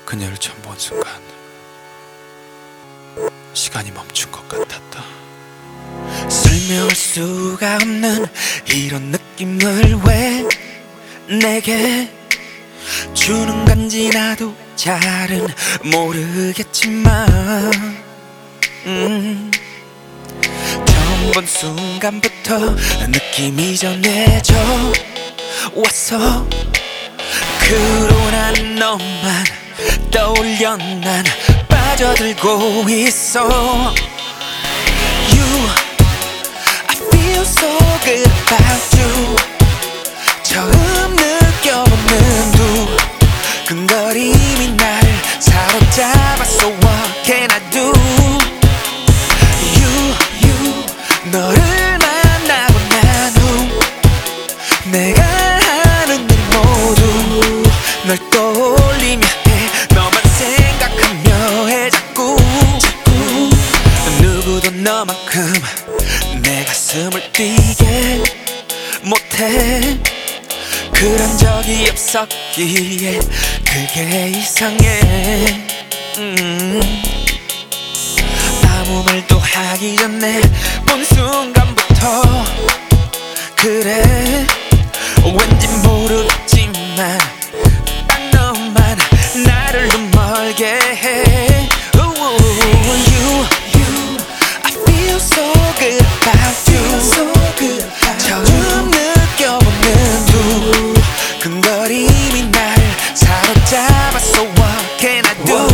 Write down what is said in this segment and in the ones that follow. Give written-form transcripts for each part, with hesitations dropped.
그녀를 처음 본 순간 시간이 멈춘 것 같았다. 설명할 수가 없는 이런 느낌을 왜 내게 주는 건지 나도 잘은 모르겠지만 처음 본 순간부터 느낌이 전해져 왔어. 그로 난 너만 떠올려 난 빠져들고 있어. You, I feel so good about you. 처음 느껴보는 두근거림이 날 사로잡았어. What can I do? You, 너를 만나고 난 후 내가 하는 일 모두 널 떠올리며 해. 너만 생각하며 해 자꾸. 누구도 너만큼 내 가슴을 뛰게 못해. 그런 적이 없었기에 그게 이상해. 아무 말도 하기 전에 본 순간부터 그래. 왠지 모르겠지만 딱 너만 나를 좀 멀게 해. You, I feel so good about you. 처음 느껴보는 두근거림이 날 사로잡았어. What can I do?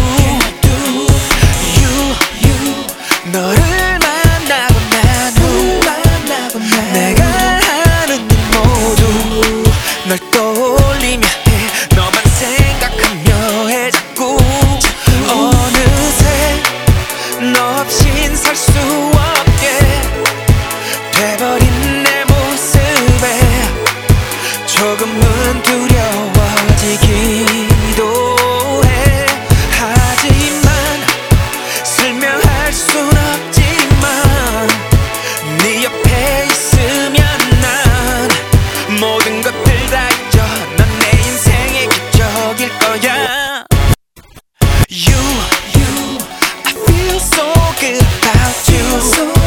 You, 너를 만나고 난 후 내가 하는 일 모두 널 떠올리며 해. 너만 생각하며 해 자꾸. 어느새 너 없인 살 수 없게 돼버린 내 모습에 조금은 두려워지기도 해. 하지만 설명할 순 없지만 네 옆에 있으면 난 모든 것들 다 잊어. 넌 내 인생의 기적일 거야. You, I feel so good about you.